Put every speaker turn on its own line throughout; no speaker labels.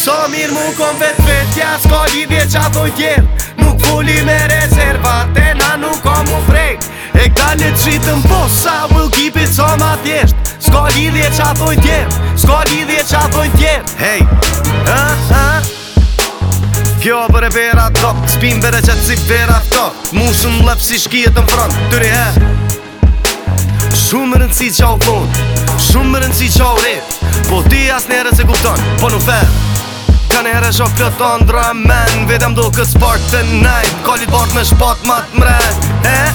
So mirë mu kon vetja, s'ka lidhje qa thoj tjerë. Nuk fuli me rezervat, e na nuk ka mu frek. E kdalit qitën posa, we'll keep it so ma thjesht. S'ka lidhje qa thoj tjerë, s'ka lidhje qa thoj tjerë. Hey, kjo për e vera top, s'pim bere që si vera top. Mushën lëp si shkijet në front, tyri he. Shumë rëndësi qa u thon, shumë rëndësi qa u rrit. Po ti as nere se kupton, po nuk fer. Ka nere shok të tondra men, vetëm do kës part të najt. Kallit bart me shpat mat mret,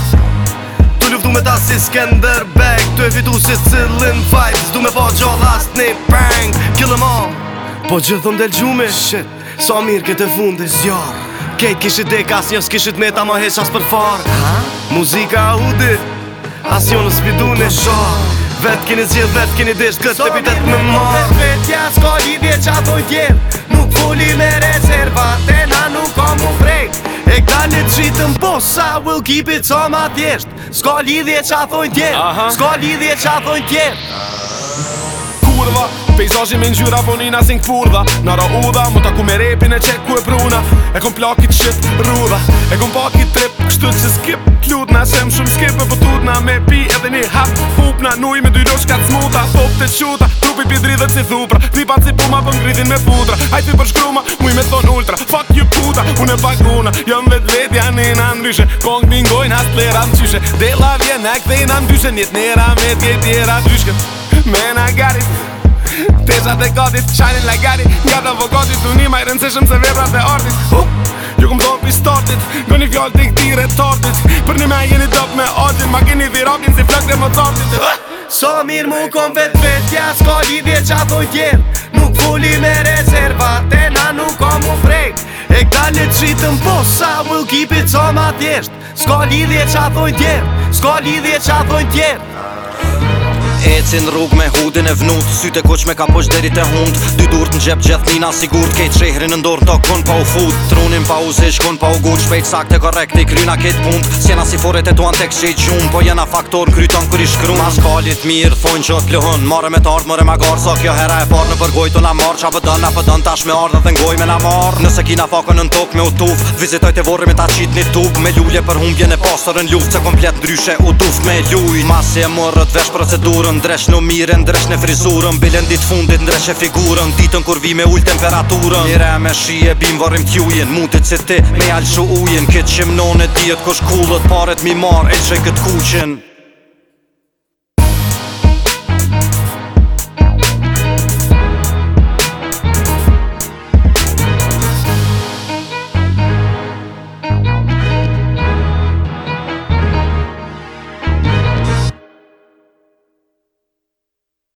Tu luftu me ta si Skenderbeg, tu e fitu si cillin fight. S'du me po gjall ast një bang, kill em all. Po gjithëm del gjumi, shit, sa mirë këtë fundi zjar. Kejt kishit dek as njës kishit me ta ma heq as për far. Muzika audi, as jo në spidune shar. Vet kini zjedh, vet kini disht, këtë të pitet me marr. So vetja, s'ka lidhje qa thoj tjerë. Nuk fuli me rezervat, e na nuk ka mu frek. E kdalit qitën posa, we'll keep it so ma thjesht. S'ka lidhje qa thoj tjerë, s'ka lidhje qa thoj tjerë.
Kurva, pejzazhi me ngjyra vonina si n'kfurdha. Nara udha, mu taku me repin e qek ku e pruna. E kom plakit shit rrudha, e kom pakit trip, kështu që skip t'lutna, shem shumë skip e pëtutna. Me pi edhe një hap fupna, nuj me dy roshka t'smuta. Pop të quta, trupi pi dridhet si thupra. Klipat si puma për ngritin me putra. Hajt për shkruma, muj me thon ultra. Fuck you puta, unë e paguna, jom vet janina ndryshe. Kong mingojnë has t'lera m'qyshe. Dela vjen e kthejna m'dyshe, njet nera me t'je tjera dryshke. Man, I got it. Teshat e gatit, shining like got it. Nga të avokatit, unë ma i rëndësishëm se veprat e artit. Jo kom dhon pi startit, go një fjall të këti retartit. Për një me jeni dop me atin, ma keni thirakin si flak dhe më cartit.
So mirë mu kon vetja, s'ka lidhje qa thoj tjerë. Nuk fuli me rezervat, e na nuk ka mu frek. E kdalit qitën posa, we'll keep it so ma thjesht. S'ka lidhje qa thoj tjerë, s'ka lidhje qa thoj tjerë.
Ecin rrug me hudin e vnut, syte koq me ka posh deri te hund. Dy durt në gjep gjethmina sigurt, kejt shehrin në dorë to kon pa u fut. Trunin pa u se shkon pa u gut, shpejt sakte korrekt i kryna ket punt. Sjena si foret e tuan tek qej gjum, po jena faktor kryton kër i shkrum. Mas kalit mirë, thonjë që t'lëhën, mare me t'ardh mëre ma garë. So kjo hera e par në përgoj t'u na marr, qa pëdën tash me ardh dhe ngoj me na marr. Nëse kina fakën në tok me u tuf, vizitoj te vorri me ta qit një tub. Me lulje për humbje në pasër në luft, se komplet ndryshe u tuf me luj. Masi e mërët vesh procedurën, ndresh në mire, ndresh në frizurën. Bilen dit fundit ndresh e figurën, ditën kur vi me ull temperaturën. Mire me shi e bim varim t'jujin, mutit si ti me alshu ujin. Kit që mnone djet kush kullët, paret mi mar, e qej kët kuqin.